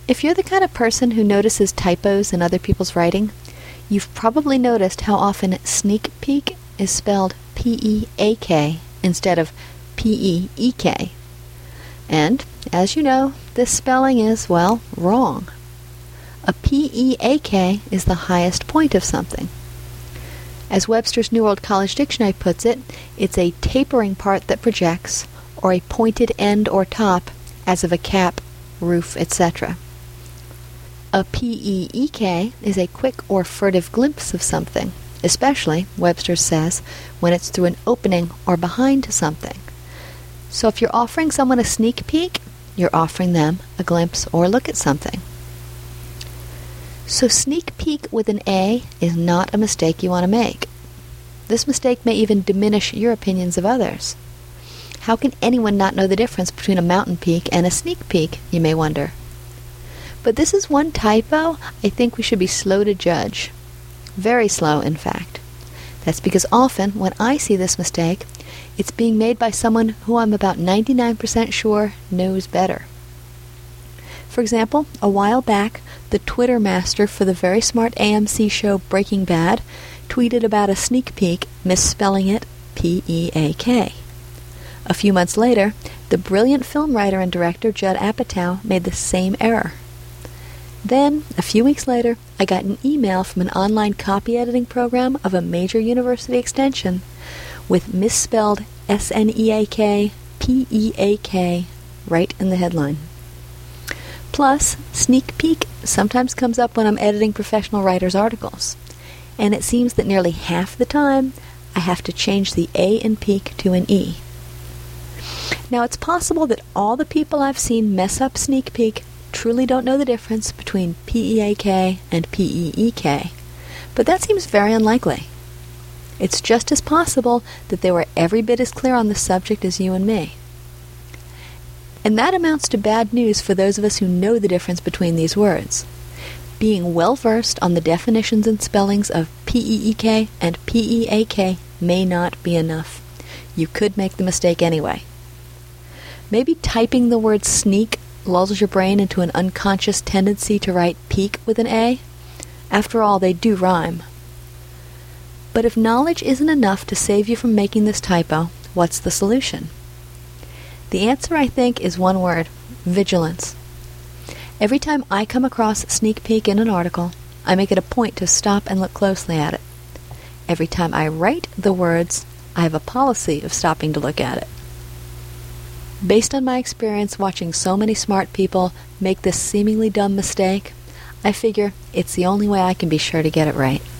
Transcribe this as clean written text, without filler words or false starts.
If you're the kind of person who notices typos in other people's writing, you've probably noticed how often sneak peek is spelled P-E-A-K instead of P-E-E-K. And, as you know, this spelling is, well, wrong. A P-E-A-K is the highest point of something. As Webster's New World College Dictionary puts it, it's a tapering part that projects, or a pointed end or top, as of a cap, roof, etc. A P-E-E-K is a quick or furtive glimpse of something, especially, Webster says, when it's through an opening or behind something. So if you're offering someone a sneak peek, you're offering them a glimpse or look at something. So sneak peek with an A is not a mistake you want to make. This mistake may even diminish your opinions of others. How can anyone not know the difference between a mountain peak and a sneak peek, you may wonder? But this is one typo I think we should be slow to judge. Very slow, in fact. That's because often, when I see this mistake, it's being made by someone who I'm about 99% sure knows better. For example, a while back, the Twitter master for the very smart AMC show Breaking Bad tweeted about a sneak peek misspelling it P-E-A-K. A few months later, the brilliant film writer and director Judd Apatow made the same error. Then, a few weeks later, I got an email from an online copy editing program of a major university extension with misspelled S-N-E-A-K, P-E-A-K right in the headline. Plus, sneak peek sometimes comes up when I'm editing professional writers' articles, and it seems that nearly half the time I have to change the A in peek to an E. Now, it's possible that all the people I've seen mess up sneak peek truly don't know the difference between P-E-A-K and P-E-E-K, but that seems very unlikely. It's just as possible that they were every bit as clear on the subject as you and me. And that amounts to bad news for those of us who know the difference between these words. Being well-versed on the definitions and spellings of P-E-E-K and P-E-A-K may not be enough. You could make the mistake anyway. Maybe typing the word sneak lulls your brain into an unconscious tendency to write peek with an A. After all, they do rhyme. But if knowledge isn't enough to save you from making this typo, what's the solution? The answer, I think, is one word: vigilance. Every time I come across sneak peek in an article, I make it a point to stop and look closely at it. Every time I write the words, I have a policy of stopping to look at it. Based on my experience watching so many smart people make this seemingly dumb mistake, I figure it's the only way I can be sure to get it right.